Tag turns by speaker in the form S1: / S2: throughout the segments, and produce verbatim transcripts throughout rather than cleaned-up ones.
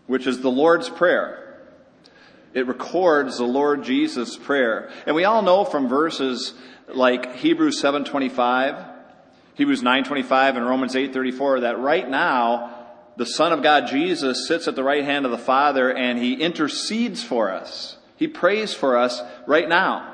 S1: which is the Lord's Prayer. It records the Lord Jesus' prayer. And we all know from verses like Hebrews seven twenty-five, Hebrews nine twenty-five, and Romans eight thirty-four that right now the Son of God, Jesus, sits at the right hand of the Father and he intercedes for us. He prays for us right now.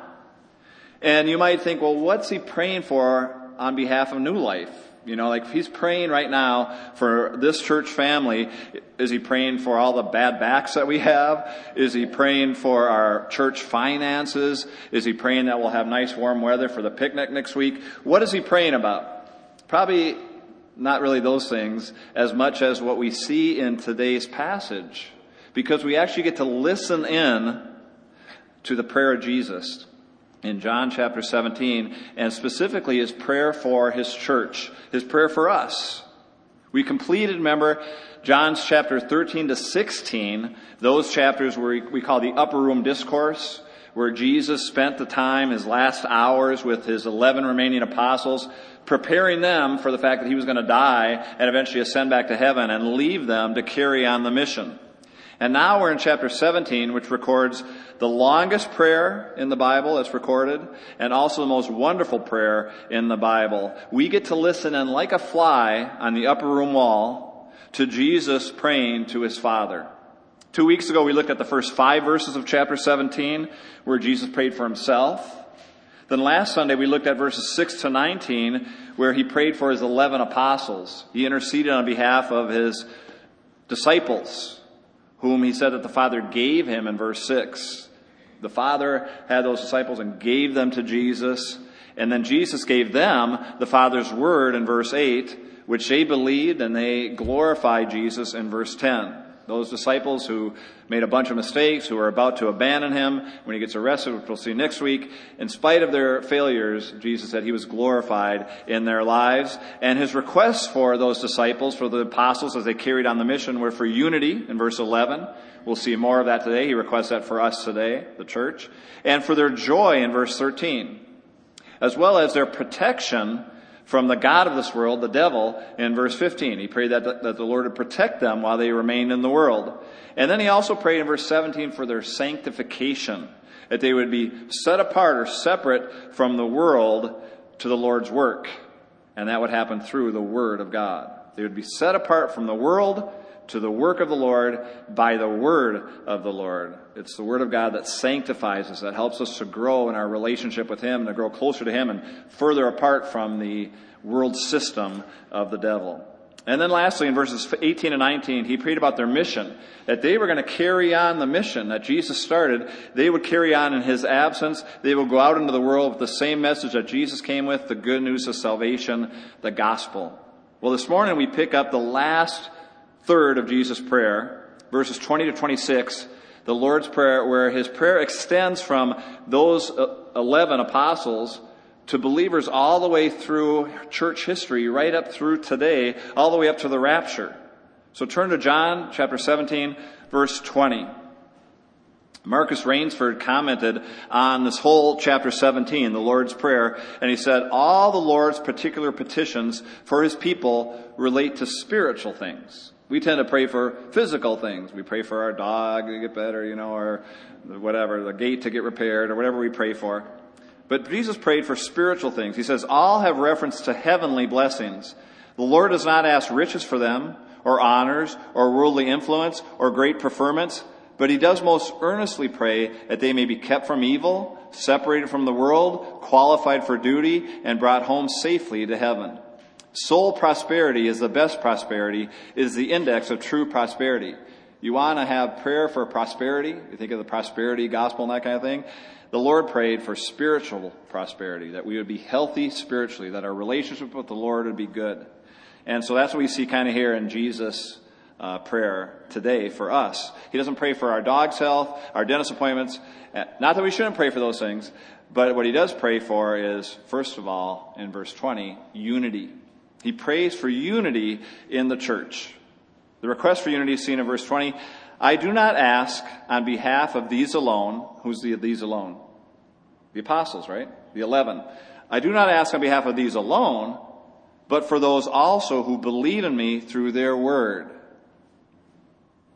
S1: And you might think, well, what's he praying for on behalf of New Life? You know, like if he's praying right now for this church family, is he praying for all the bad backs that we have? Is he praying for our church finances? Is he praying that we'll have nice warm weather for the picnic next week? What is he praying about? Probably not really those things as much as what we see in today's passage, because we actually get to listen in to the prayer of Jesus in John chapter seventeen, and specifically his prayer for his church, his prayer for us. We completed, remember, John's chapter thirteen to sixteen, those chapters where we call the upper room discourse, where Jesus spent the time, his last hours with his eleven remaining apostles, preparing them for the fact that he was going to die and eventually ascend back to heaven and leave them to carry on the mission. And now we're in chapter seventeen, which records the longest prayer in the Bible that's recorded, and also the most wonderful prayer in the Bible. We get to listen in like a fly on the upper room wall to Jesus praying to his Father. Two weeks ago we looked at the first five verses of chapter seventeen, where Jesus prayed for himself. Then last Sunday we looked at verses six to nineteen, where he prayed for his eleven apostles. He interceded on behalf of his disciples, whom he said that the Father gave him in verse six. The Father had those disciples and gave them to Jesus. And then Jesus gave them the Father's word in verse eight, which they believed, and they glorified Jesus in verse ten. Those disciples who made a bunch of mistakes, who are about to abandon him when he gets arrested, which we'll see next week, in spite of their failures, Jesus said he was glorified in their lives. And his requests for those disciples, for the apostles as they carried on the mission, were for unity in verse eleven. We'll see more of that today. He requests that for us today, the church. And for their joy in verse thirteen, as well as their protection from the god of this world, the devil, in verse fifteen. He prayed that, that the Lord would protect them while they remained in the world. And then he also prayed in verse seventeen for their sanctification, that they would be set apart or separate from the world to the Lord's work. And that would happen through the Word of God. They would be set apart from the world to the work of the Lord by the word of the Lord. It's the word of God that sanctifies us, that helps us to grow in our relationship with him, to grow closer to him and further apart from the world system of the devil. And then lastly, in verses eighteen and nineteen, he prayed about their mission, that they were going to carry on the mission that Jesus started. They would carry on in his absence. They would go out into the world with the same message that Jesus came with, the good news of salvation, the gospel. Well, this morning we pick up the last third of Jesus' prayer, verses twenty to twenty-six, the Lord's Prayer, where his prayer extends from those eleven apostles to believers all the way through church history, right up through today, all the way up to the rapture. So turn to John chapter seventeen, verse twenty. Marcus Rainsford commented on this whole chapter seventeen, the Lord's Prayer, and he said, all the Lord's particular petitions for his people relate to spiritual things. We tend to pray for physical things. We pray for our dog to get better, you know, or whatever, the gate to get repaired, or whatever we pray for. But Jesus prayed for spiritual things. He says, all have reference to heavenly blessings. The Lord does not ask riches for them, or honors, or worldly influence, or great preferments, but he does most earnestly pray that they may be kept from evil, separated from the world, qualified for duty, and brought home safely to heaven. Soul prosperity is the best prosperity, is the index of true prosperity. You want to have prayer for prosperity? You think of the prosperity gospel and that kind of thing? The Lord prayed for spiritual prosperity, that we would be healthy spiritually, that our relationship with the Lord would be good. And so that's what we see kind of here in Jesus' uh, prayer today for us. He doesn't pray for our dog's health, our dentist appointments. Not that we shouldn't pray for those things, but what he does pray for is, first of all, in verse twenty, unity. He prays for unity in the church. The request for unity is seen in verse twenty. I do not ask on behalf of these alone. Who's the these alone? The apostles, right? The eleven. I do not ask on behalf of these alone, but for those also who believe in me through their word.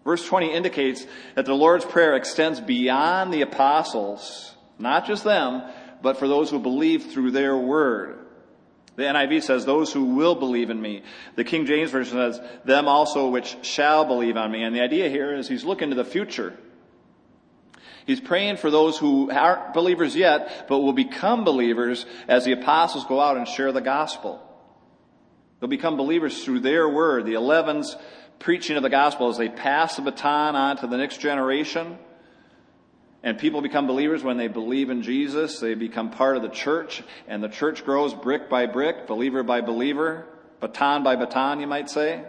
S1: Verse twenty indicates that the Lord's Prayer extends beyond the apostles, not just them, but for those who believe through their word. The N I V says, those who will believe in me. The King James Version says, them also which shall believe on me. And the idea here is he's looking to the future. He's praying for those who aren't believers yet, but will become believers as the apostles go out and share the gospel. They'll become believers through their word. The eleven's preaching of the gospel as they pass the baton on to the next generation. And people become believers when they believe in Jesus. They become part of the church, and the church grows brick by brick, believer by believer, baton by baton, you might say.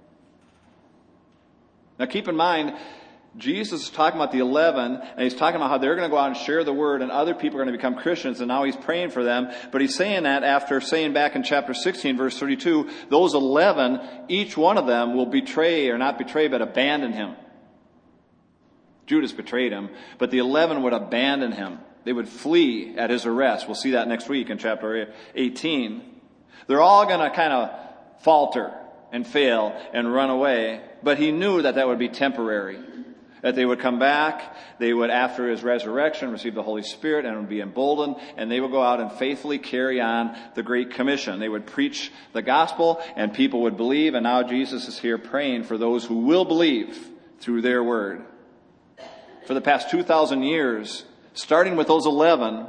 S1: Now keep in mind, Jesus is talking about the eleven, and he's talking about how they're going to go out and share the word, and other people are going to become Christians, and now he's praying for them. But he's saying that after saying back in chapter sixteen, verse thirty-two, those eleven, each one of them will betray, or not betray, but abandon him. Judas betrayed him, but the eleven would abandon him. They would flee at his arrest. We'll see that next week in chapter eighteen. They're all going to kind of falter and fail and run away, but he knew that that would be temporary. That they would come back, they would, after his resurrection, receive the Holy Spirit and would be emboldened, and they would go out and faithfully carry on the Great Commission. They would preach the gospel, and people would believe, and now Jesus is here praying for those who will believe through their word. For the past two thousand years, starting with those eleven,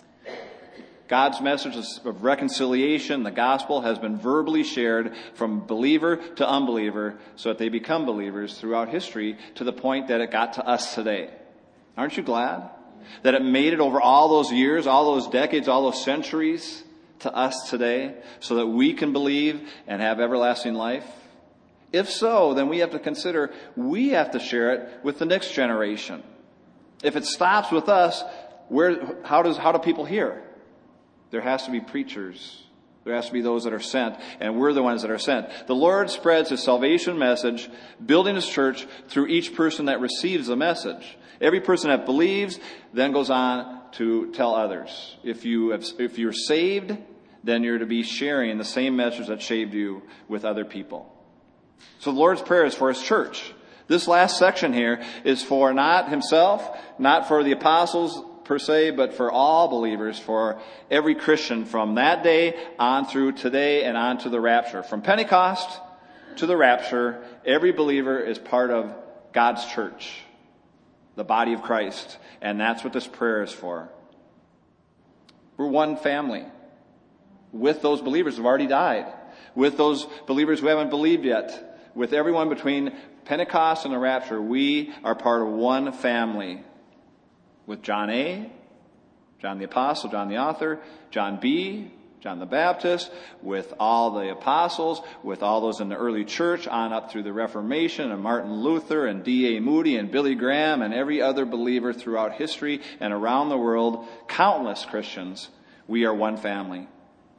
S1: God's message of reconciliation, the gospel, has been verbally shared from believer to unbeliever so that they become believers throughout history to the point that it got to us today. Aren't you glad that it made it over all those years, all those decades, all those centuries to us today so that we can believe and have everlasting life? If so, then we have to consider we have to share it with the next generation. If it stops with us, where, how does, how do people hear? There has to be preachers. There has to be those that are sent, and we're the ones that are sent. The Lord spreads his salvation message, building his church through each person that receives the message. Every person that believes then goes on to tell others. If you have, if you're saved, then you're to be sharing the same message that saved you with other people. So the Lord's Prayer is for his church. This last section here is for not himself, not for the apostles per se, but for all believers, for every Christian from that day on through today and on to the rapture. From Pentecost to the rapture, every believer is part of God's church, the body of Christ. And that's what this prayer is for. We're one family with those believers who've already died, with those believers who haven't believed yet, with everyone between Pentecost and the rapture. We are part of one family. With John A., John the Apostle, John the author, John B., John the Baptist, with all the apostles, with all those in the early church, on up through the Reformation, and Martin Luther, and D A Moody, and Billy Graham, and every other believer throughout history and around the world, countless Christians. We are one family.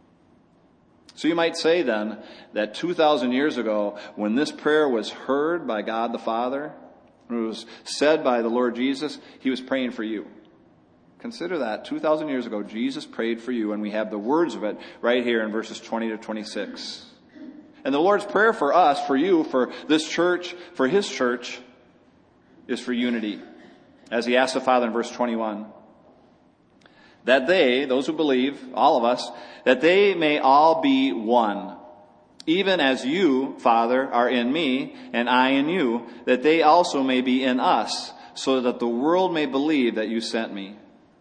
S1: So you might say then that two thousand years ago, when this prayer was heard by God the Father, when it was said by the Lord Jesus, he was praying for you. Consider that. two thousand years ago, Jesus prayed for you, and we have the words of it right here in verses twenty to twenty-six. And the Lord's prayer for us, for you, for this church, for his church, is for unity. As he asked the Father in verse twenty-one, that they, those who believe, all of us, that they may all be one. Even as you, Father, are in me, and I in you, that they also may be in us, so that the world may believe that you sent me.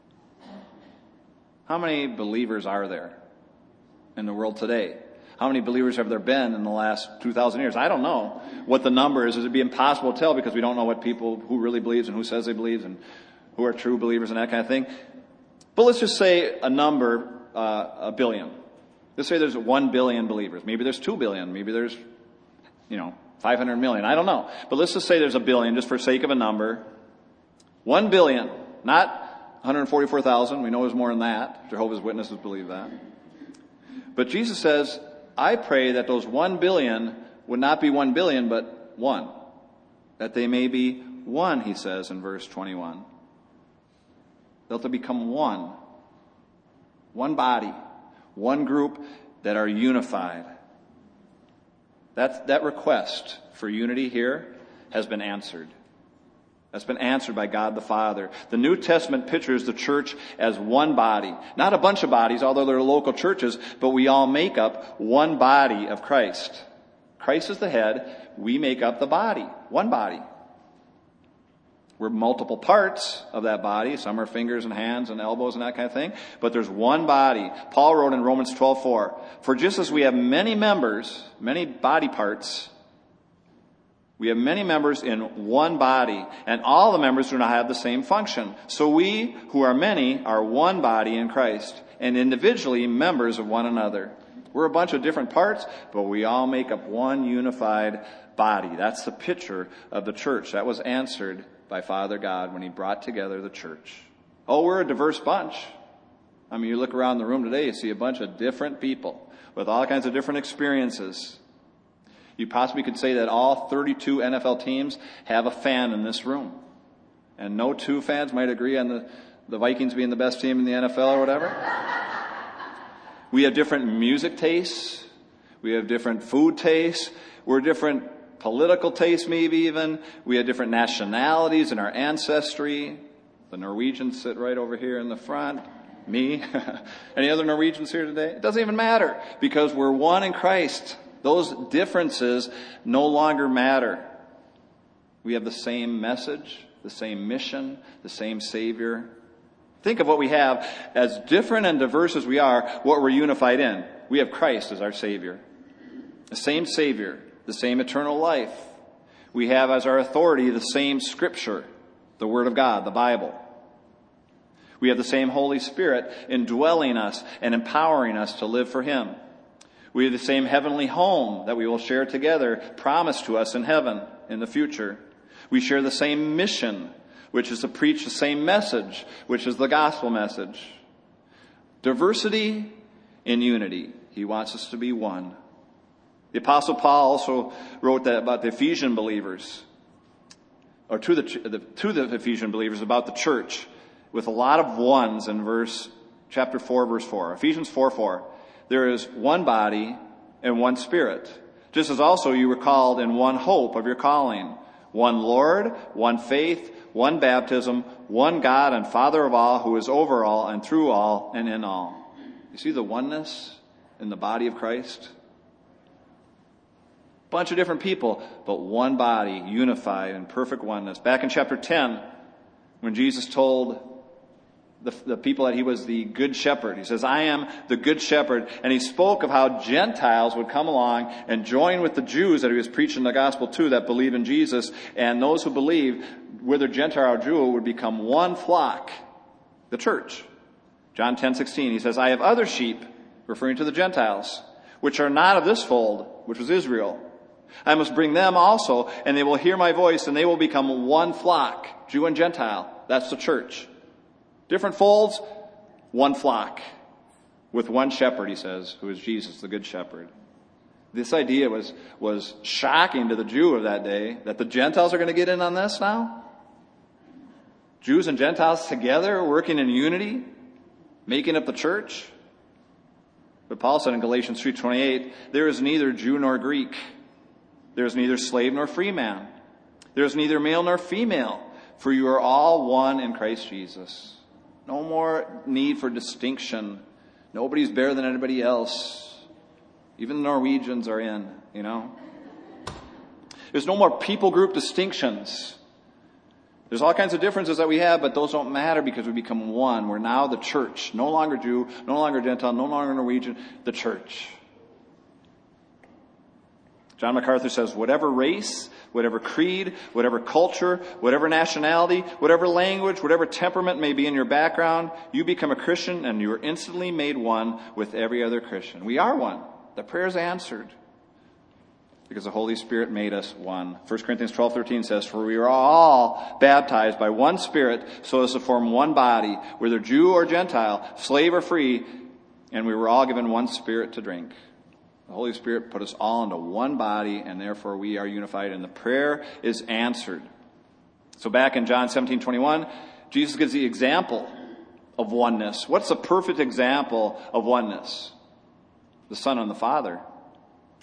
S1: How many believers are there in the world today? How many believers have there been in the last two thousand years? I don't know what the number is. It would be impossible to tell because we don't know what people, who really believes and who says they believe and who are true believers and that kind of thing. But let's just say a number, uh, a billion. Let's say there's one billion believers. Maybe there's two billion. Maybe there's, you know, five hundred million. I don't know. But let's just say there's a billion, just for sake of a number. One billion, not one hundred forty-four thousand. We know there's more than that. Jehovah's Witnesses believe that. But Jesus says, I pray that those one billion would not be one billion, but one. That they may be one, he says in verse twenty-one. They'll to become one. One body. One group that are unified. That, that request for unity here has been answered. That's been answered by God the Father. The New Testament pictures the church as one body. Not a bunch of bodies, although they're local churches, but we all make up one body of Christ. Christ is the head. We make up the body. One body. We're multiple parts of that body. Some are fingers and hands and elbows and that kind of thing. But there's one body. Paul wrote in Romans twelve four, "For just as we have many members, many body parts, we have many members in one body, and all the members do not have the same function. So we, who are many, are one body in Christ, and individually members of one another." We're a bunch of different parts, but we all make up one unified body. That's the picture of the church. That was answered by Father God when he brought together the church. Oh, we're a diverse bunch. I mean, you look around the room today, you see a bunch of different people with all kinds of different experiences. You possibly could say that all thirty-two N F L teams have a fan in this room. And no two fans might agree on the, the Vikings being the best team in the N F L or whatever. We have different music tastes. We have different food tastes. We're different political tastes, maybe even. We have different nationalities in our ancestry. The Norwegians sit right over here in the front. Me. Any other Norwegians here today? It doesn't even matter because we're one in Christ. Those differences no longer matter. We have the same message, the same mission, the same Savior. Think of what we have. As different and diverse as we are, what we're unified in. We have Christ as our Savior. The same Savior, the same eternal life. We have as our authority the same Scripture, the Word of God, the Bible. We have the same Holy Spirit indwelling us and empowering us to live for Him. We have the same heavenly home that we will share together, promised to us in heaven in the future. We share the same mission, which is to preach the same message, which is the gospel message. Diversity in unity. He wants us to be one. The Apostle Paul also wrote that about the Ephesian believers, or to the, the to the Ephesian believers about the church, with a lot of ones in verse chapter four, verse four. Ephesians four four. There is one body and one Spirit, just as also you were called in one hope of your calling. One Lord, one faith, one baptism, one God and Father of all, who is over all and through all and in all. You see the oneness in the body of Christ? Bunch of different people, but one body, unified in perfect oneness. Back in chapter ten, when Jesus told the, the people that he was the good shepherd, he says, "I am the good shepherd." And he spoke of how Gentiles would come along and join with the Jews that he was preaching the gospel to, that believe in Jesus. And those who believe, whether Gentile or Jew, would become one flock, the church. John ten sixteen, he says, "I have other sheep," referring to the Gentiles, "which are not of this fold," which was Israel. "I must bring them also, and they will hear my voice, and they will become one flock," Jew and Gentile. That's the church. Different folds, one flock, with one shepherd, he says, who is Jesus, the good shepherd. This idea was, was shocking to the Jew of that day, that the Gentiles are going to get in on this now? Jews and Gentiles together, working in unity, making up the church? But Paul said in Galatians three twenty-eight, "There is neither Jew nor Greek. There is neither slave nor free man. There is neither male nor female, for you are all one in Christ Jesus." No more need for distinction. Nobody's better than anybody else. Even the Norwegians are in, you know. There's no more people group distinctions. There's all kinds of differences that we have, but those don't matter because we become one. We're now the church. No longer Jew, no longer Gentile, no longer Norwegian, the church. John MacArthur says, whatever race, whatever creed, whatever culture, whatever nationality, whatever language, whatever temperament may be in your background, you become a Christian and you are instantly made one with every other Christian. We are one. The prayer is answered because the Holy Spirit made us one. First Corinthians twelve thirteen says, "For we are all baptized by one Spirit so as to form one body, whether Jew or Gentile, slave or free, and we were all given one Spirit to drink." The Holy Spirit put us all into one body, and therefore we are unified, and the prayer is answered. So back in John seventeen twenty-one, Jesus gives the example of oneness. What's the perfect example of oneness? The Son and the Father.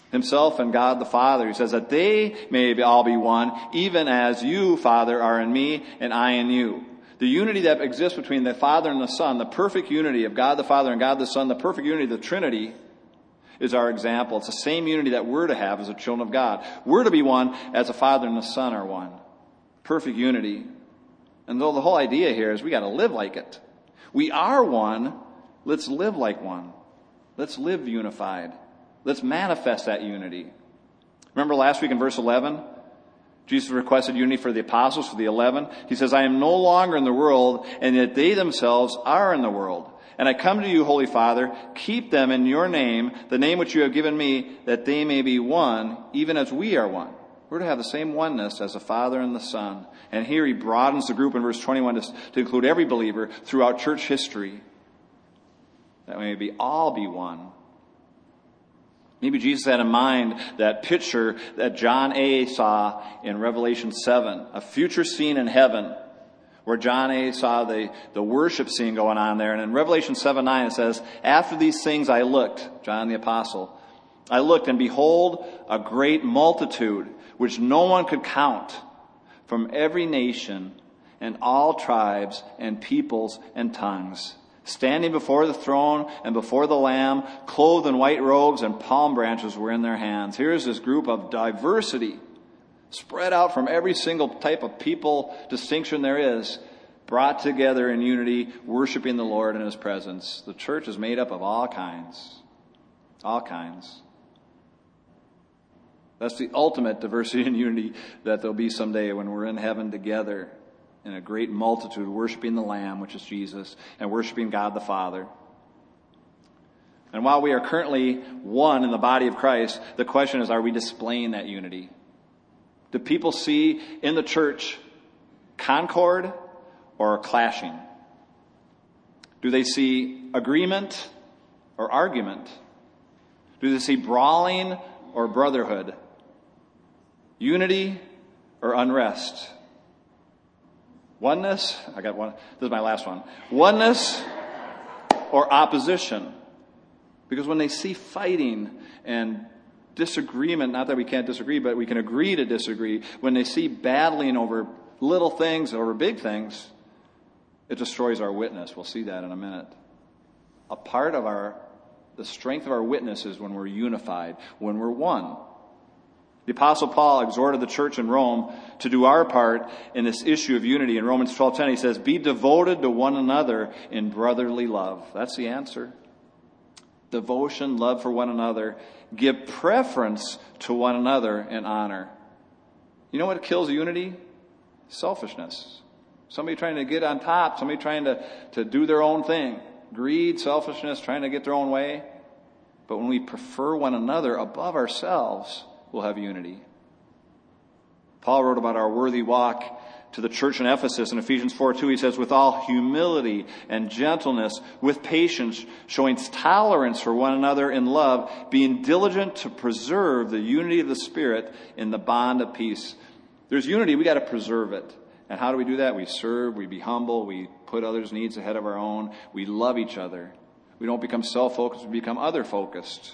S1: Himself and God the Father. He says that they may all be one, even as you, Father, are in me and I in you. The unity that exists between the Father and the Son, the perfect unity of God the Father and God the Son, the perfect unity of the Trinity, is our example. It's the same unity that we're to have as the children of God. We're to be one as the Father and the Son are one. Perfect unity. And though the whole idea here is we got to live like it. We are one. Let's live like one. Let's live unified. Let's manifest that unity. Remember last week in verse eleven? Jesus requested unity for the apostles, for the eleven. He says, I am no longer in the world, and yet they themselves are in the world. And I come to you, Holy Father, keep them in your name, the name which you have given me, that they may be one, even as we are one. We're to have the same oneness as the Father and the Son. And here he broadens the group in verse twenty-one to, to include every believer throughout church history, that we may be all be one. Maybe Jesus had in mind that picture that John A. saw in Revelation seven, a future scene in heaven, where John A. saw the, the worship scene going on there. And in Revelation seven nine it says, after these things I looked, John the Apostle, I looked, and behold, a great multitude, which no one could count, from every nation and all tribes and peoples and tongues, standing before the throne and before the Lamb, clothed in white robes, and palm branches were in their hands. Here's this group of diversity, spread out from every single type of people distinction there is, brought together in unity, worshiping the Lord in His presence. The church is made up of all kinds. All kinds. That's the ultimate diversity and unity that there'll be someday when we're in heaven together in a great multitude, worshiping the Lamb, which is Jesus, and worshiping God the Father. And while we are currently one in the body of Christ, the question is, are we displaying that unity? Do people see in the church concord or clashing? Do they see agreement or argument? Do they see brawling or brotherhood? Unity or unrest? Oneness, I got one, this is my last one. Oneness or opposition? Because when they see fighting and disagreement, not that we can't disagree, but we can agree to disagree, when they see battling over little things, over big things, it destroys our witness. We'll see that in a minute. A part of our, the strength of our witness is when we're unified, when we're one. The Apostle Paul exhorted the church in Rome to do our part in this issue of unity. In Romans twelve ten, he says, be devoted to one another in brotherly love. That's the answer. Devotion, love for one another. Give preference to one another in honor. You know what kills unity? Selfishness. Somebody trying to get on top. Somebody trying to, to do their own thing. Greed, selfishness, trying to get their own way. But when we prefer one another above ourselves, we'll have unity. Paul wrote about our worthy walk to the church in Ephesus in Ephesians four two. He says, with all humility and gentleness, with patience, showing tolerance for one another in love, being diligent to preserve the unity of the Spirit in the bond of peace. There's unity, we got to preserve it. And how do we do that? We serve, we be humble, we put others' needs ahead of our own, we love each other. We don't become self-focused, we become other-focused.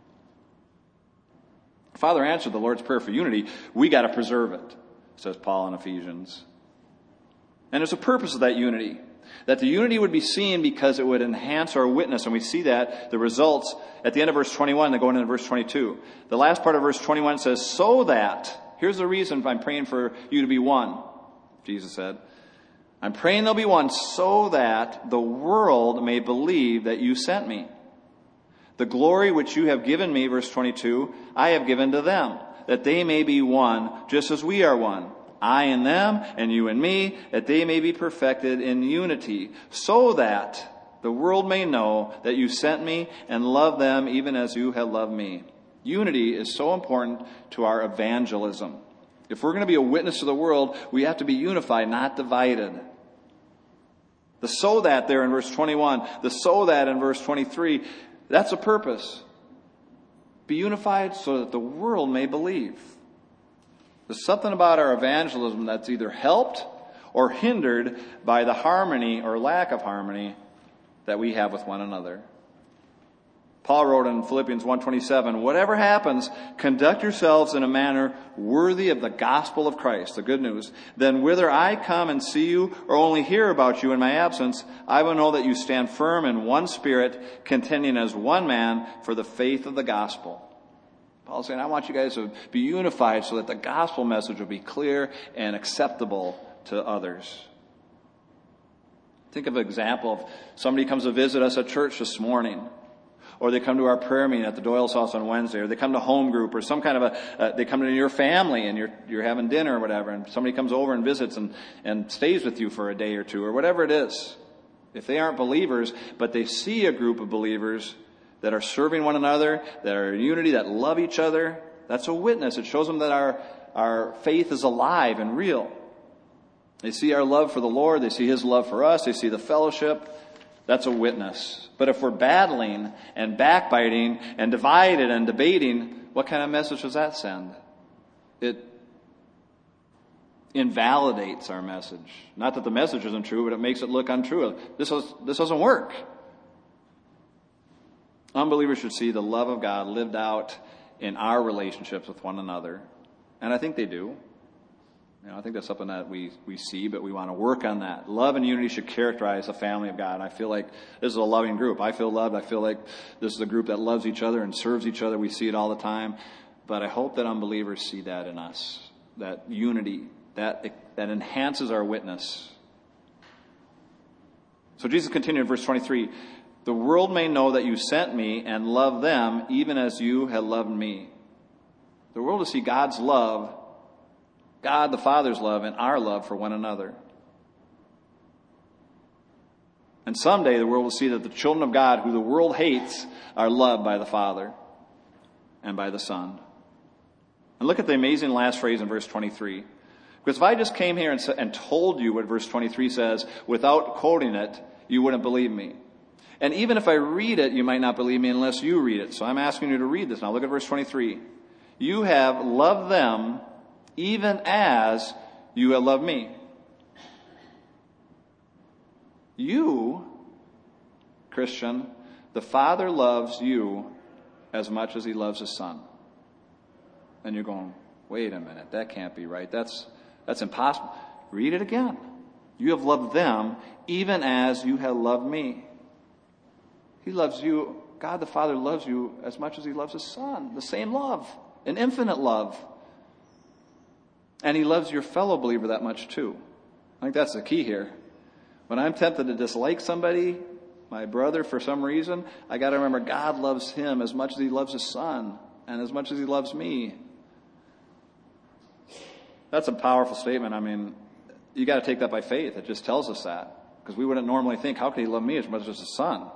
S1: Father answered the Lord's Prayer for unity. We got to preserve it, says Paul in Ephesians. And there's a purpose of that unity. That the unity would be seen because it would enhance our witness. And we see that, the results, at the end of verse twenty-one, then going into verse twenty-two. The last part of verse twenty-one says, so that, here's the reason I'm praying for you to be one, Jesus said. I'm praying they'll be one so that the world may believe that you sent me. The glory which you have given me, verse twenty-two, I have given to them, that they may be one, just as we are one. I in them, and you in me, that they may be perfected in unity, so that the world may know that you sent me and love them even as you have loved me. Unity is so important to our evangelism. If we're going to be a witness to the world, we have to be unified, not divided. The so that there in verse twenty-one, the so that in verse twenty-three, that's a purpose. Be unified so that the world may believe. There's something about our evangelism that's either helped or hindered by the harmony or lack of harmony that we have with one another. Paul wrote in Philippians one twenty-seven, whatever happens, conduct yourselves in a manner worthy of the gospel of Christ, the good news. Then whether I come and see you or only hear about you in my absence, I will know that you stand firm in one spirit, contending as one man for the faith of the gospel. Paul's saying, I want you guys to be unified so that the gospel message will be clear and acceptable to others. Think of an example of somebody comes to visit us at church this morning, or they come to our prayer meeting at the Doyle's house on Wednesday, or they come to home group, or some kind of a, uh, they come to your family and you're, you're having dinner or whatever, and somebody comes over and visits and, and stays with you for a day or two, or whatever it is. If they aren't believers, but they see a group of believers that are serving one another, that are in unity, that love each other, that's a witness. It shows them that our, our faith is alive and real. They see our love for the Lord, they see His love for us, they see the fellowship. That's a witness. But if we're battling and backbiting and divided and debating, what kind of message does that send? It invalidates our message. Not that the message isn't true, but it makes it look untrue. This is, this doesn't work. Unbelievers should see the love of God lived out in our relationships with one another. And I think they do. You know, I think that's something that we, we see, but we want to work on that. Love and unity should characterize the family of God. I feel like this is a loving group. I feel loved. I feel like this is a group that loves each other and serves each other. We see it all the time. But I hope that unbelievers see that in us, that unity, that, that enhances our witness. So Jesus continued in verse twenty-three, the world may know that you sent me and love them even as you have loved me. The world will see God's love, God the Father's love, and our love for one another. And someday the world will see that the children of God, who the world hates, are loved by the Father and by the Son. And look at the amazing last phrase in verse twenty-three. Because if I just came here and, and told you what verse twenty-three says without quoting it, you wouldn't believe me. And even if I read it, you might not believe me unless you read it. So I'm asking you to read this. Now look at verse twenty-three. You have loved them even as you have loved me. You, Christian, the Father loves you as much as He loves His Son. And you're going, wait a minute, that can't be right. That's, that's impossible. Read it again. You have loved them even as you have loved me. He loves you. God the Father loves you as much as He loves His Son. The same love. An infinite love. And He loves your fellow believer that much too. I think that's the key here. When I'm tempted to dislike somebody, my brother, for some reason, I got to remember God loves him as much as He loves His Son and as much as He loves me. That's a powerful statement. I mean, you got to take that by faith. It just tells us that. Because we wouldn't normally think, how can He love me as much as His Son?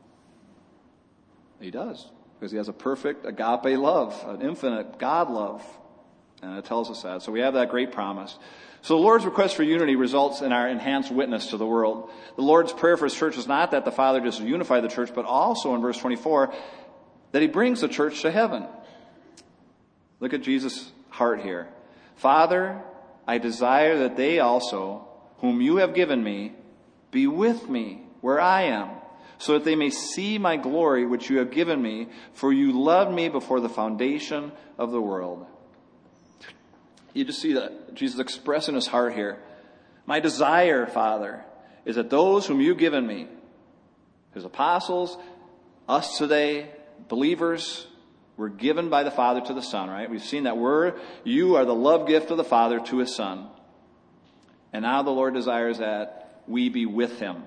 S1: He does. Because He has a perfect agape love, an infinite God love. And it tells us that. So we have that great promise. So the Lord's request for unity results in our enhanced witness to the world. The Lord's prayer for His church is not that the Father just unify the church, but also in verse twenty-four, that He brings the church to heaven. Look at Jesus' heart here. Father, I desire that they also, whom you have given me, be with me where I am, so that they may see my glory which you have given me, for you loved me before the foundation of the world. You just see that Jesus expressing His heart here. My desire, Father, is that those whom you've given me, His apostles, us today, believers, were given by the Father to the Son, right? We've seen that we're, you are the love gift of the Father to His Son. And now the Lord desires that we be with Him.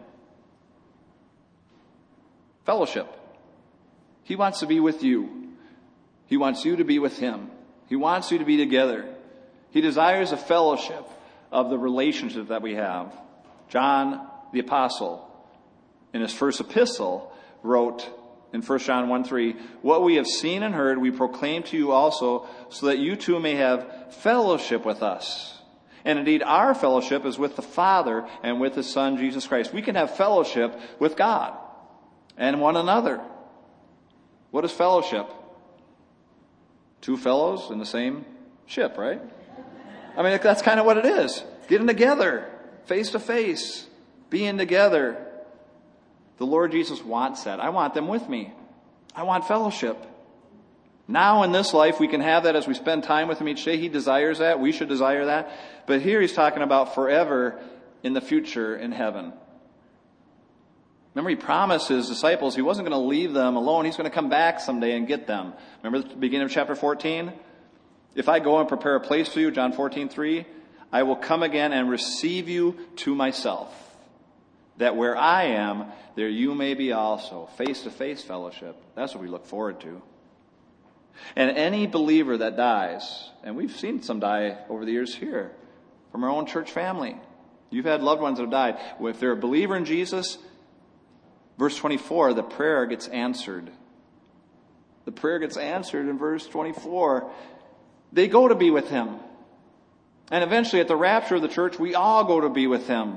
S1: Fellowship. He wants to be with you. He wants you to be with Him. He wants you to be together. He desires a fellowship of the relationship that we have. John the Apostle, in his first epistle, wrote in First John one three, what we have seen and heard we proclaim to you also, so that you too may have fellowship with us. And indeed, our fellowship is with the Father and with His Son, Jesus Christ. We can have fellowship with God and one another. What is fellowship? Two fellows in the same ship, right? I mean, that's kind of what it is. Getting together, face to face, being together. The Lord Jesus wants that. I want them with me. I want fellowship. Now in this life, we can have that as we spend time with him each day. He desires that. We should desire that. But here he's talking about forever in the future in heaven. Remember, he promised his disciples he wasn't going to leave them alone. He's going to come back someday and get them. Remember the beginning of chapter fourteen? If I go and prepare a place for you, John fourteen three, I will come again and receive you to myself, that where I am, there you may be also. Face-to-face fellowship. That's what we look forward to. And any believer that dies, and we've seen some die over the years here, from our own church family. You've had loved ones that have died. If they're a believer in Jesus, verse twenty-four, the prayer gets answered. The prayer gets answered in verse twenty-four. They go to be with him. And eventually at the rapture of the church, we all go to be with him.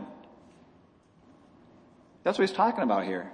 S1: That's what he's talking about here.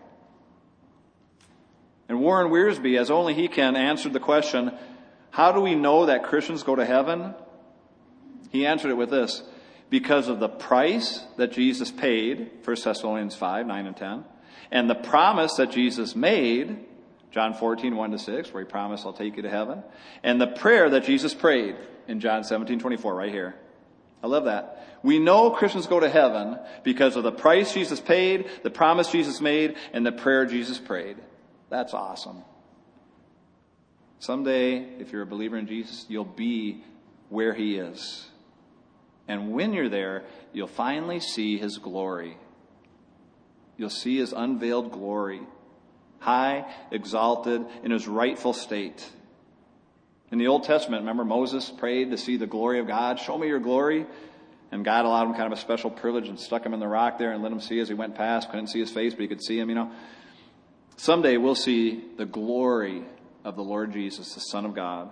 S1: And Warren Wiersbe, as only he can, answered the question, how do we know that Christians go to heaven? He answered it with this: because of the price that Jesus paid, First Thessalonians five, nine and ten, and the promise that Jesus made, John fourteen, one to six, where he promised, I'll take you to heaven, and the prayer that Jesus prayed in John seventeen, twenty-four, right here. I love that. We know Christians go to heaven because of the price Jesus paid, the promise Jesus made, and the prayer Jesus prayed. That's awesome. Someday, if you're a believer in Jesus, you'll be where he is. And when you're there, you'll finally see his glory. You'll see his unveiled glory, high, exalted, in his rightful state. In the Old Testament, remember Moses prayed to see the glory of God. Show me your glory. And God allowed him kind of a special privilege and stuck him in the rock there and let him see as he went past. Couldn't see his face, but he could see him, you know. Someday we'll see the glory of the Lord Jesus, the Son of God.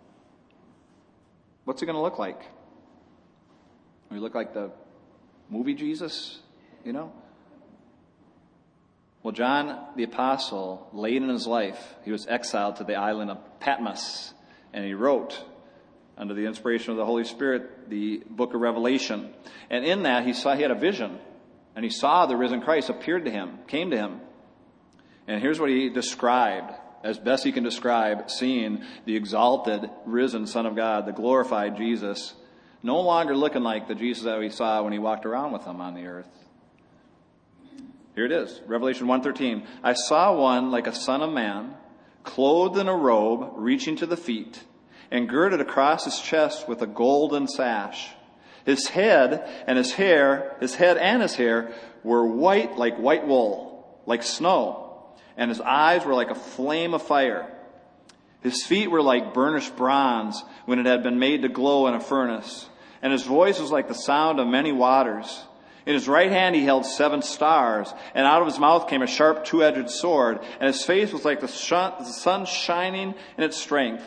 S1: What's he going to look like? Will he look like the movie Jesus, you know? Well, John the Apostle, late in his life, he was exiled to the island of Patmos, and he wrote, under the inspiration of the Holy Spirit, the book of Revelation. And in that, he saw he had a vision, and he saw the risen Christ appeared to him, came to him. And here's what he described, as best he can describe, seeing the exalted, risen Son of God, the glorified Jesus, no longer looking like the Jesus that we saw when he walked around with him on the earth. Here it is, Revelation one thirteen. I saw one like a son of man, clothed in a robe reaching to the feet, and girded across his chest with a golden sash. His head and his hair, his head and his hair were white like white wool, like snow. And his eyes were like a flame of fire. His feet were like burnished bronze when it had been made to glow in a furnace. And his voice was like the sound of many waters. In his right hand he held seven stars, and out of his mouth came a sharp two-edged sword, and his face was like the, sh- the sun shining in its strength.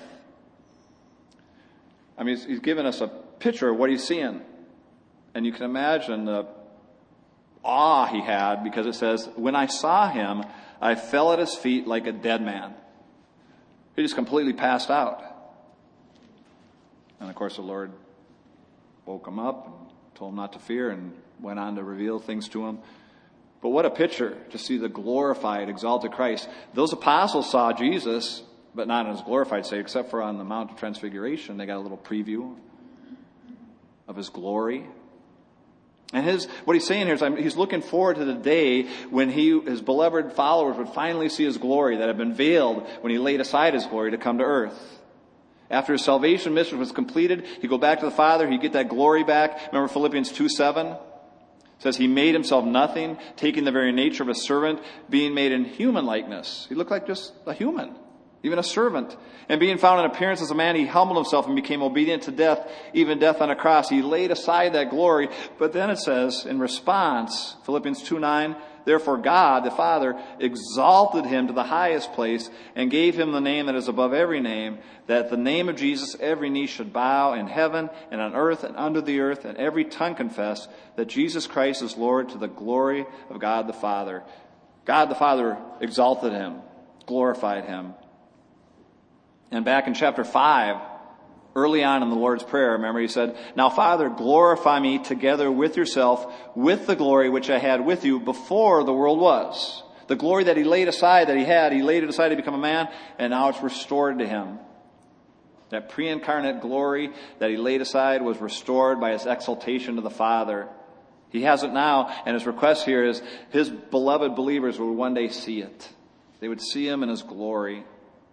S1: I mean, he's, he's given us a picture of what he's seeing. And you can imagine the awe he had, because it says, when I saw him, I fell at his feet like a dead man. He just completely passed out. And of course the Lord woke him up and told him not to fear and went on to reveal things to him. But what a picture to see the glorified, exalted Christ. Those apostles saw Jesus, but not in his glorified state, except for on the Mount of Transfiguration. They got a little preview of his glory. And his, what he's saying here is he's looking forward to the day when he, his beloved followers would finally see his glory that had been veiled when he laid aside his glory to come to earth. After his salvation mission was completed, he'd go back to the Father, he'd get that glory back. Remember Philippians two seven? It says he made himself nothing, taking the very nature of a servant, being made in human likeness. He looked like just a human, even a servant. And being found in appearance as a man, he humbled himself and became obedient to death, even death on a cross. He laid aside that glory. But then it says, in response, Philippians two nine, therefore God, the Father, exalted him to the highest place and gave him the name that is above every name, that at the name of Jesus every knee should bow in heaven and on earth and under the earth, and every tongue confess that Jesus Christ is Lord, to the glory of God the Father. God the Father exalted him, glorified him. And back in chapter five, early on in the Lord's Prayer, remember he said, now Father, glorify me together with yourself with the glory which I had with you before the world was. The glory that he laid aside, that he had, he laid it aside to become a man, and now it's restored to him. That pre-incarnate glory that he laid aside was restored by his exaltation to the Father. He has it now, and his request here is his beloved believers would one day see it. They would see him in his glory.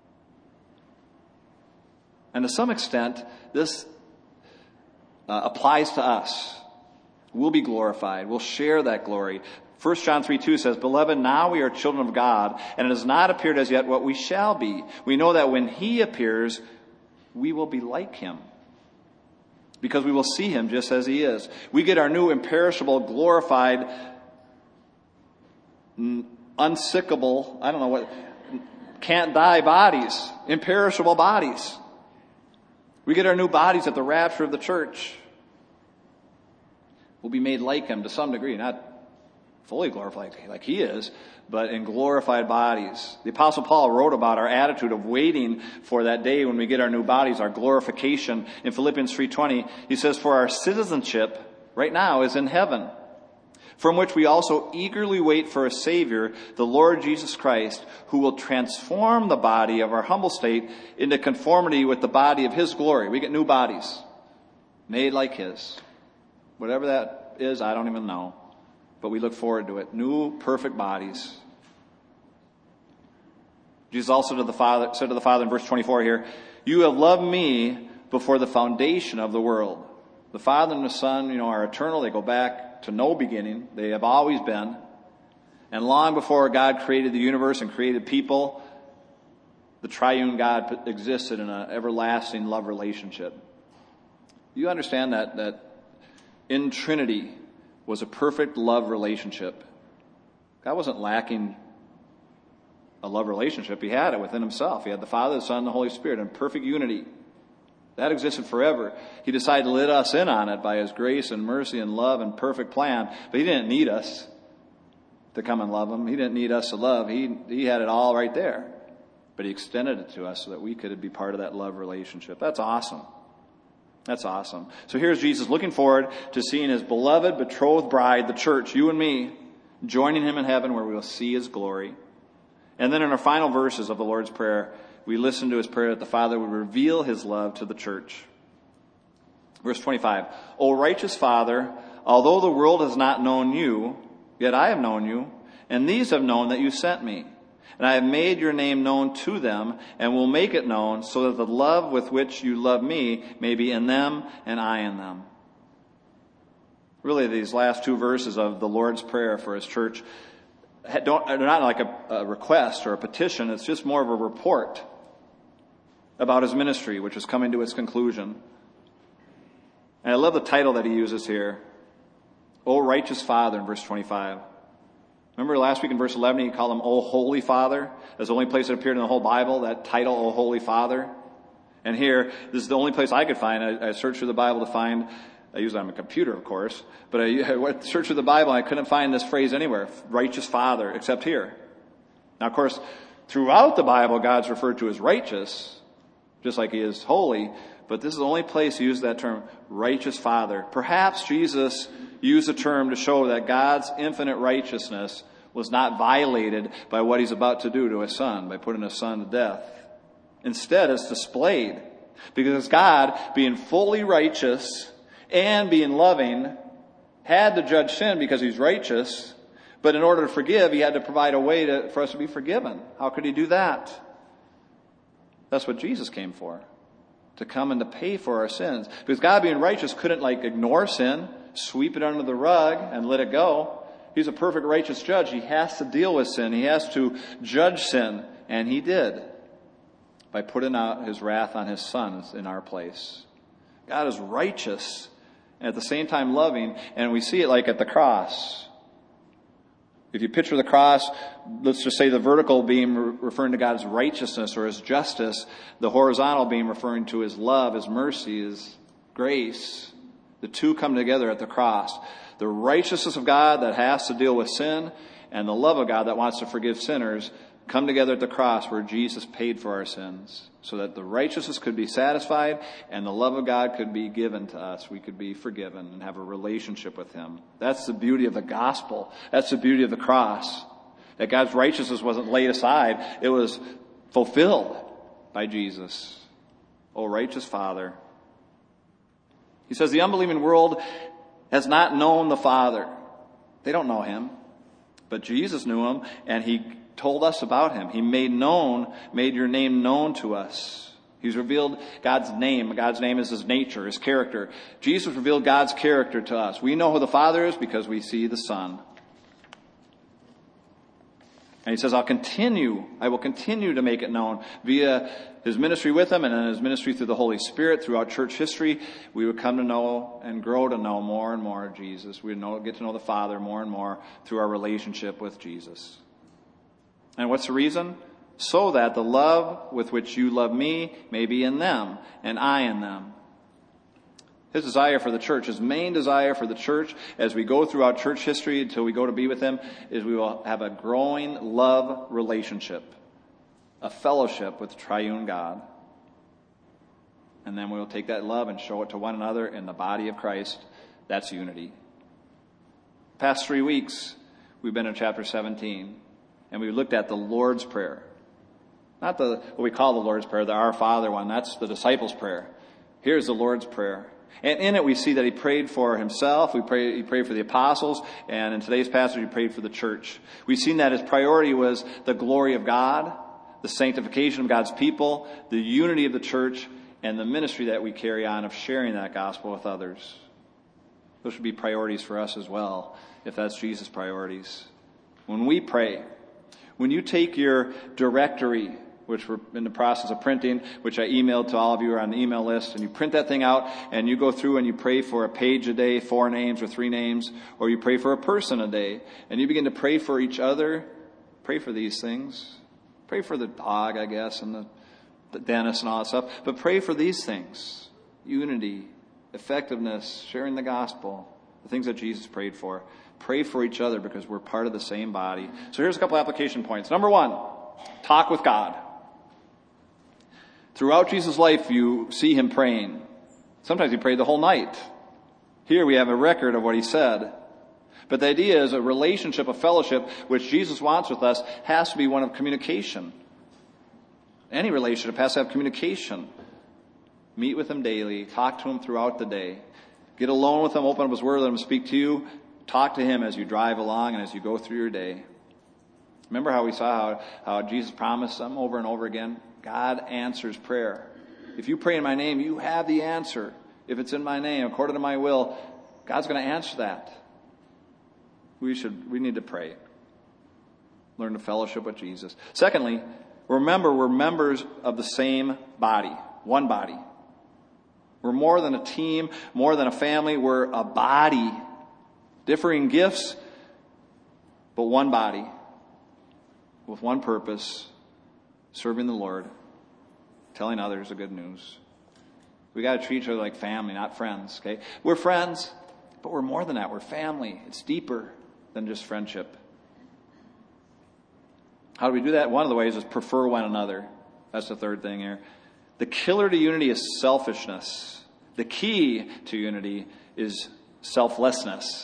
S1: And to some extent, this uh, applies to us. We'll be glorified. We'll share that glory. First John three two says, Beloved, now we are children of God, and it has not appeared as yet what we shall be. We know that when he appears, we will be like him, because we will see him just as he is. We get our new imperishable, glorified, unsickable, I don't know what, can't die bodies, imperishable bodies. We get our new bodies at the rapture of the church. We'll be made like him to some degree, not fully glorified like he is, but in glorified bodies. The Apostle Paul wrote about our attitude of waiting for that day when we get our new bodies, our glorification. In Philippians three twenty, he says, For our citizenship right now is in heaven, from which we also eagerly wait for a Savior, the Lord Jesus Christ, who will transform the body of our humble state into conformity with the body of his glory. We get new bodies, made like his. Whatever that is, I don't even know. But we look forward to it. New, perfect bodies. Jesus also to the Father, said to the Father in verse twenty-four here, You have loved me before the foundation of the world. The Father and the Son, you know, are eternal. They go back to no beginning. They have always been. And long before God created the universe and created people, the triune God existed in an everlasting love relationship. You understand that, that in Trinity was a perfect love relationship. God wasn't lacking a love relationship. He had it within himself. He had the Father, the Son, and the Holy Spirit in perfect unity. That existed forever. He decided to let us in on it by his grace and mercy and love and perfect plan. But he didn't need us to come and love him. He didn't need us to love. He, he had it all right there. But he extended it to us so that we could be part of that love relationship. That's awesome. That's awesome. So here's Jesus looking forward to seeing his beloved, betrothed bride, the church, you and me, joining him in heaven where we will see his glory. And then in our final verses of the Lord's Prayer, we listen to his prayer that the Father would reveal his love to the church. Verse twenty-five, O righteous Father, although the world has not known you, yet I have known you, and these have known that you sent me. And I have made your name known to them, and will make it known, so that the love with which you love me may be in them, and I in them. Really, these last two verses of the Lord's Prayer for his church, don't, they're not like a, a request or a petition. It's just more of a report about his ministry, which is coming to its conclusion. And I love the title that he uses here, O righteous Father, in verse twenty-five. Remember last week in verse eleven, he called him, O Holy Father. That's the only place it appeared in the whole Bible, that title, O Holy Father. And here, this is the only place I could find. I, I searched through the Bible to find, I use it on my computer, of course, but I, I searched through the Bible and I couldn't find this phrase anywhere, righteous Father, except here. Now, of course, throughout the Bible, God's referred to as righteous, just like he is holy, but this is the only place he used that term, righteous Father. Perhaps Jesus used the term to show that God's infinite righteousness was not violated by what he's about to do to his son, by putting his son to death. Instead, it's displayed. Because God, being fully righteous and being loving, had to judge sin because he's righteous, but in order to forgive, he had to provide a way to, for us to be forgiven. How could he do that? That's what Jesus came for. To come and to pay for our sins. Because God being righteous couldn't like ignore sin, sweep it under the rug and let it go. He's a perfect righteous judge. He has to deal with sin. He has to judge sin. And he did. By putting out his wrath on his sons in our place. God is righteous and at the same time loving. And we see it like at the cross. If you picture the cross, let's just say the vertical beam referring to God's righteousness or his justice, the horizontal beam referring to his love, his mercy, his grace. The two come together at the cross. The righteousness of God that has to deal with sin and the love of God that wants to forgive sinners come together at the cross where Jesus paid for our sins so that the righteousness could be satisfied and the love of God could be given to us. We could be forgiven and have a relationship with him. That's the beauty of the gospel. That's the beauty of the cross. That God's righteousness wasn't laid aside. It was fulfilled by Jesus. O righteous Father. He says the unbelieving world has not known the Father. They don't know him. But Jesus knew him, and he told us about him. He made known, made your name known to us. He's revealed God's name. God's name is his nature, his character. Jesus revealed God's character to us. We know who the Father is because we see the Son. And he says, I'll continue, I will continue to make it known via his ministry with him and then his ministry through the Holy Spirit throughout church history. We would come to know and grow to know more and more of Jesus. We would know, get to know the Father more and more through our relationship with Jesus. And what's the reason? So that the love with which you love me may be in them and I in them. His desire for the church, his main desire for the church as we go throughout church history until we go to be with him, is we will have a growing love relationship, a fellowship with the triune God. And then we will take that love and show it to one another in the body of Christ. That's unity. Past three weeks, we've been in chapter seventeen, and we looked at the Lord's Prayer. Not the what we call the Lord's Prayer, the Our Father one. That's the disciples' prayer. Here's the Lord's Prayer. And in it we see that he prayed for himself, we pray, he prayed for the apostles, and in today's passage he prayed for the church. We've seen that his priority was the glory of God, the sanctification of God's people, the unity of the church, and the ministry that we carry on of sharing that gospel with others. Those should be priorities for us as well, if that's Jesus' priorities. When we pray, when you take your directory, which we're in the process of printing, which I emailed to all of you who are on the email list, and you print that thing out, and you go through and you pray for a page a day, four names or three names, or you pray for a person a day, and you begin to pray for each other, pray for these things. Pray for the dog, I guess, and the, the dentist and all that stuff, but pray for these things. Unity, effectiveness, sharing the gospel, the things that Jesus prayed for. Pray for each other because we're part of the same body. So here's a couple application points. Number one, talk with God. Throughout Jesus' life, you see him praying. Sometimes he prayed the whole night. Here we have a record of what he said. But the idea is a relationship, a fellowship, which Jesus wants with us, has to be one of communication. Any relationship has to have communication. Meet with him daily. Talk to him throughout the day. Get alone with him. Open up his word. Let him speak to you. Talk to him as you drive along and as you go through your day. Remember how we saw how, how Jesus promised them over and over again? God answers prayer. If you pray in my name, you have the answer. If it's in my name, according to my will, God's going to answer that. We should, we need to pray. Learn to fellowship with Jesus. Secondly, remember we're members of the same body. One body. We're more than a team, more than a family. We're a body. Differing gifts, but one body. With one purpose, serving the Lord, telling others the good news. We got to treat each other like family, not friends, okay? We're friends, but we're more than that. We're family. It's deeper than just friendship. How do we do that? One of the ways is prefer one another. That's the third thing here. The killer to unity is selfishness. The key to unity is selflessness.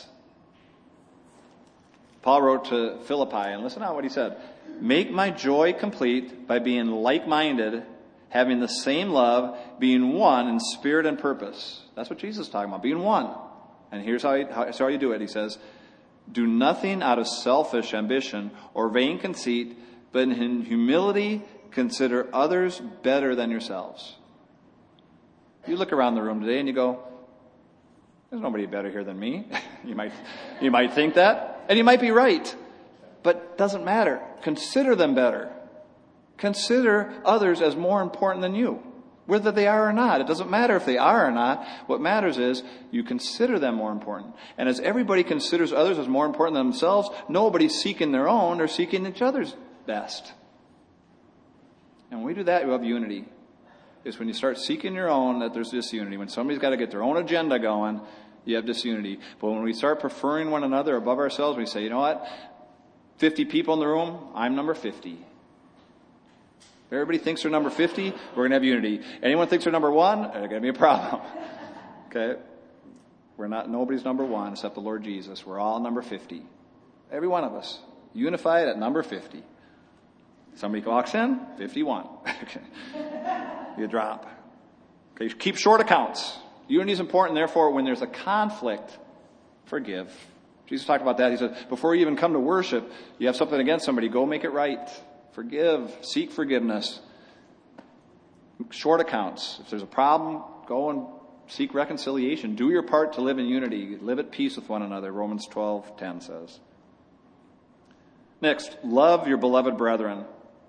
S1: Paul wrote to Philippi, and listen to what he said. Make my joy complete by being like-minded, having the same love, being one in spirit and purpose. That's what Jesus is talking about, being one. And here's how, he, how, here's how you do it. He says, do nothing out of selfish ambition or vain conceit, but in humility consider others better than yourselves. You look around the room today and you go, there's nobody better here than me. you might, you might think that. And you might be right, but it doesn't matter. Consider them better. Consider others as more important than you, whether they are or not. It doesn't matter if they are or not. What matters is you consider them more important. And as everybody considers others as more important than themselves, nobody's seeking their own. They're seeking each other's best. And when we do that, we have unity. It's when you start seeking your own that there's disunity. When somebody's got to get their own agenda going, you have disunity. But when we start preferring one another above ourselves, we say, you know what? fifty people in the room, I'm number fifty. If everybody thinks they're number fifty, we're going to have unity. Anyone thinks they're number one, there's going to be a problem. Okay? We're not, nobody's number one except the Lord Jesus. We're all number fifty. Every one of us. Unified at number fifty. Somebody walks in, fifty-one. You drop. Okay, keep short accounts. Unity is important, therefore, when there's a conflict, forgive. Jesus talked about that. He said, before you even come to worship, you have something against somebody, go make it right. Forgive. Seek forgiveness. Short accounts. If there's a problem, go and seek reconciliation. Do your part to live in unity. Live at peace with one another, Romans twelve ten says. Next, love your beloved brethren.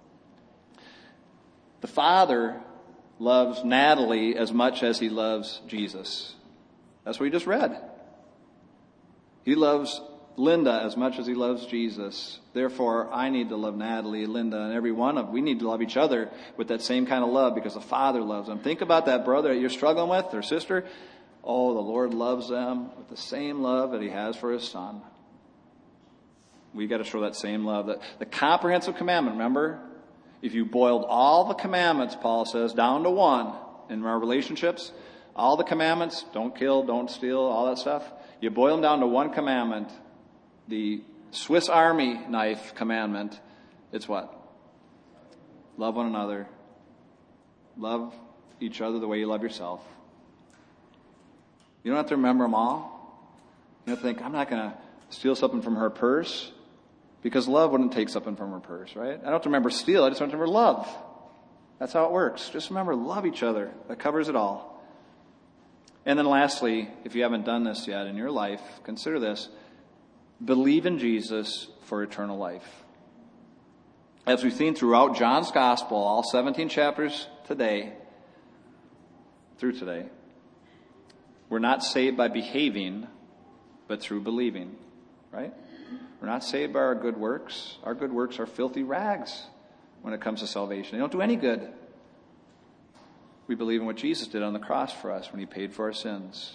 S1: The Father loves Natalie as much as he loves Jesus. That's what we just read. He loves Linda as much as he loves Jesus. Therefore, I need to love Natalie, Linda, and every one of them. We need to love each other with that same kind of love because the Father loves them. Think about that brother that you're struggling with or sister. Oh, the Lord loves them with the same love that he has for his son. We've got to show that same love. The, the comprehensive commandment, remember? If you boiled all the commandments, Paul says, down to one in our relationships, all the commandments, don't kill, don't steal, all that stuff, you boil them down to one commandment, the Swiss Army knife commandment, it's what? Love one another. Love each other the way you love yourself. You don't have to remember them all. You don't have to think, I'm not going to steal something from her purse. Because love wouldn't take something from her purse, right? I don't have to remember steal, I just have to remember love. That's how it works. Just remember, love each other. That covers it all. And then lastly, if you haven't done this yet in your life, consider this. Believe in Jesus for eternal life. As we've seen throughout John's Gospel, all seventeen chapters today, through today, we're not saved by behaving, but through believing, right? We're not saved by our good works. Our good works are filthy rags when it comes to salvation. They don't do any good. We believe in what Jesus did on the cross for us when he paid for our sins.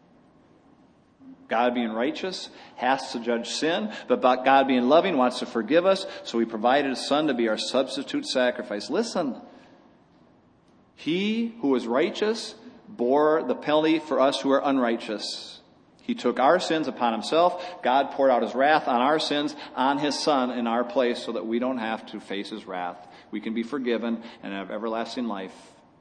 S1: God being righteous has to judge sin, but God being loving wants to forgive us, so he provided his son to be our substitute sacrifice. Listen, he who is righteous bore the penalty for us who are unrighteous. He took our sins upon himself. God poured out his wrath on our sins on his son in our place so that we don't have to face his wrath. We can be forgiven and have everlasting life.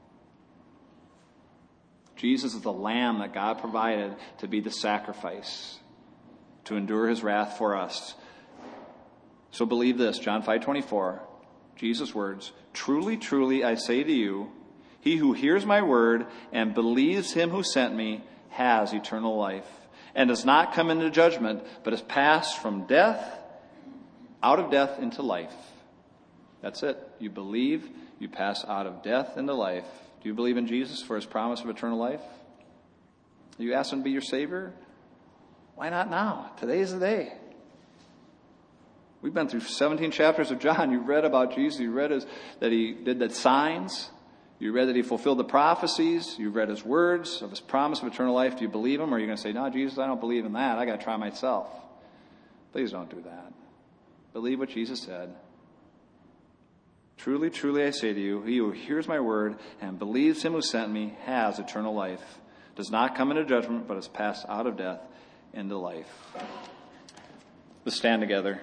S1: Jesus is the lamb that God provided to be the sacrifice, to endure his wrath for us. So believe this, John five twenty-four, Jesus' words, truly, truly, I say to you, he who hears my word and believes him who sent me has eternal life, and does not come into judgment, but is passed from death, out of death into life. That's it. You believe, you pass out of death into life. Do you believe in Jesus for his promise of eternal life? You ask him to be your Savior? Why not now? Today's the day. We've been through seventeen chapters of John. You've read about Jesus. You read his, that he did that signs. You read that he fulfilled the prophecies. You've read his words of his promise of eternal life. Do you believe him? Or are you going to say, no, Jesus, I don't believe in that. I got to try myself. Please don't do that. Believe what Jesus said. Truly, truly, I say to you, he who hears my word and believes him who sent me has eternal life, does not come into judgment, but is passed out of death into life. Let's stand together.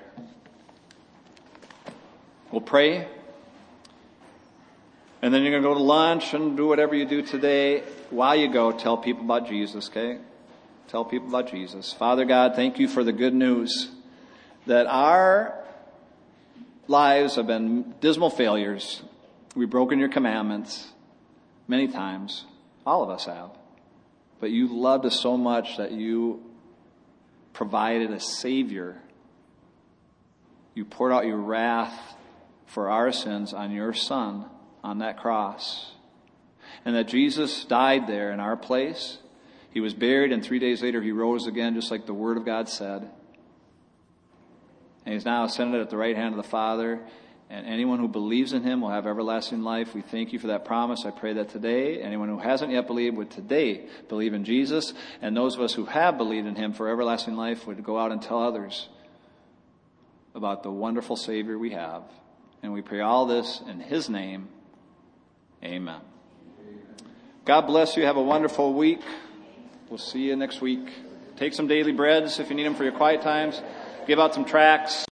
S1: We'll pray. And then you're going to go to lunch and do whatever you do today. While you go, tell people about Jesus, okay? Tell people about Jesus. Father God, thank you for the good news that our lives have been dismal failures. We've broken your commandments many times. All of us have. But you loved us so much that you provided a Savior. You poured out your wrath for our sins on your Son on that cross. And that Jesus died there in our place. He was buried, and three days later he rose again, just like the Word of God said. And he's now ascended at the right hand of the Father. And anyone who believes in him will have everlasting life. We thank you for that promise. I pray that today, anyone who hasn't yet believed would today believe in Jesus. And those of us who have believed in him for everlasting life would go out and tell others about the wonderful Savior we have. And we pray all this in his name. Amen. God bless you. Have a wonderful week. We'll see you next week. Take some daily breads if you need them for your quiet times. Give out some tracts.